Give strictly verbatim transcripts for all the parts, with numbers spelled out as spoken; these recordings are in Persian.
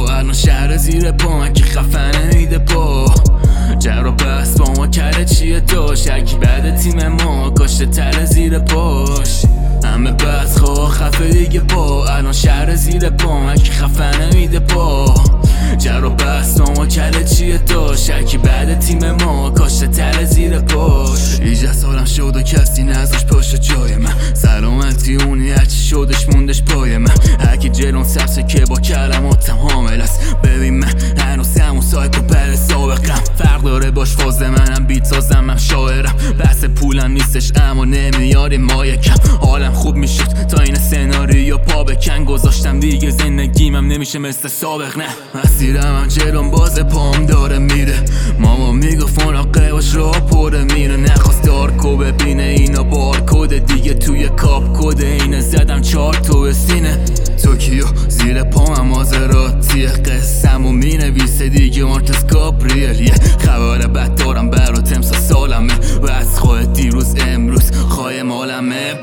پا الان شهر زیر پا من که خفنه میده پا جر و بس با ما کرده چیه داشت هرکی بعد تیم ما کاشته تر زیر پاش همه بس خواه خفه دیگه پا الان شهر زیر پا من که خفنه میده پا جر و بس با ما کرده چیه داشت هرکی بعد تیم ما کاشته تر زیر پاش ایجه سالم شد و کسی نذاش پاشت جای من سلامتی اونی هرچی شدش موندش پای من هرکی جلون سبسه که با کلماتم حامل است ببین من هنوز همون سایکو پر سابقم فرق داره باش فاز منم بیت سازم من شاعرم بحث پولم نیستش اما نمیاری ما یکم حالم خوب میشد تا این سناریو پا بکن گذاشتم دیگه زندگیمم نمیشه مثل سابق نه مسیرم هم جلون باز پام داره میره ماما میگفت مراقبش را پره میره نخواست دارکو ببینه اینا بارکوده دیگه توی کاپ کده اینه زدم چار تو به سینه توکیو زیر پام مازراتیه قصم و مینویسه دیگه مارتس گابریلیه خبر بد دارم برات امسا سالمه و از خواه دیروز امروز خواه مالمه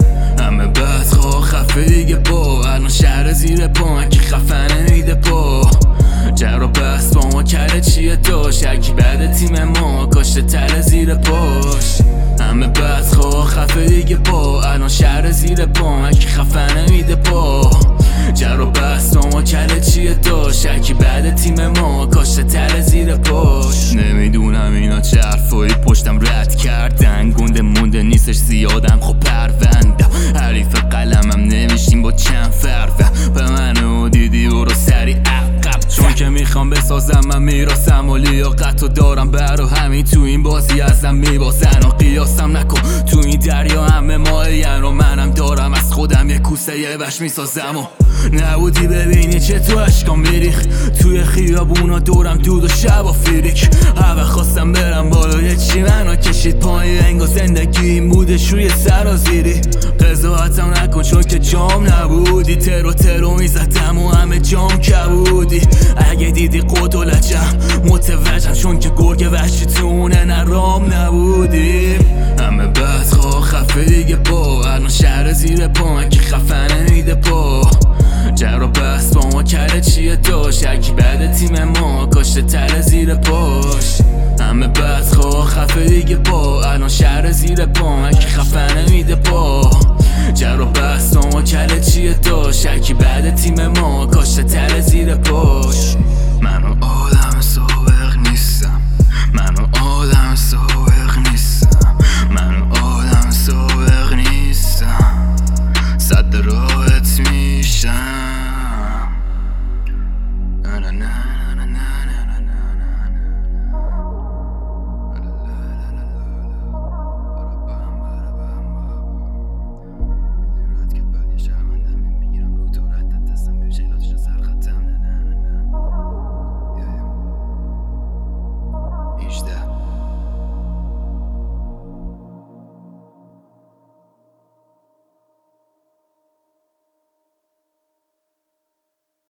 همه بس خواه خفه دیگه با الان شهر زیر پا من که خفنه میده پا جر و بس با ما کرده چیه داشت هرکی بعد تیم ما کاشته تر زیر پاش همه بس خواه خفه دیگه با الان شهر زیر پا من که خفنه میده پا جر و بس با ما کرده چیه داشت هرکی بعد تیم ما کاشته تر زیر پاش نمیدونم اینا چه حرفایی پشتم رد کردن گنده مونده نیستش زیادم خب پروندم حریف قلمم نمیشیم با چند فرقه به منو دیدی برو سری عقب چون که میخوام بسازم من میراسم و لیاقت و دارم برا همین تو این بازی ازم میبازن و قیاسم نکن تو این دریا همه ماهین و منم دارم از خودم یه کوسه یه وش میسازم و نبودی ببینی چه تو عشقام میریخ توی خیابونا دورم دود و شب و فیریک همه خواستم برم بالای چی منو کشید پای انگا زندگی این بودش روی سرازیری قضاوتم نکن چون که جام نبودی ترو ترو میزدم و همه جام کبودی اگه دیدی قد و لجم متوجم چون که گرگ وحشی تونه نرام نبودی همه بس خواه خفه دیگه با الان شهر زیر پا من که خفنه میده پا جر و بس با ما کرده چیه داشت هرکی بعد تیم ما کاشته تر زیر پاش همه بس خواه خفه دیگه با الان شهر زیر پا من که خفنه میده پا جر و بس با ما کرده چیه داشت هرکی بعد تیم ما کاشته تر زیر پاش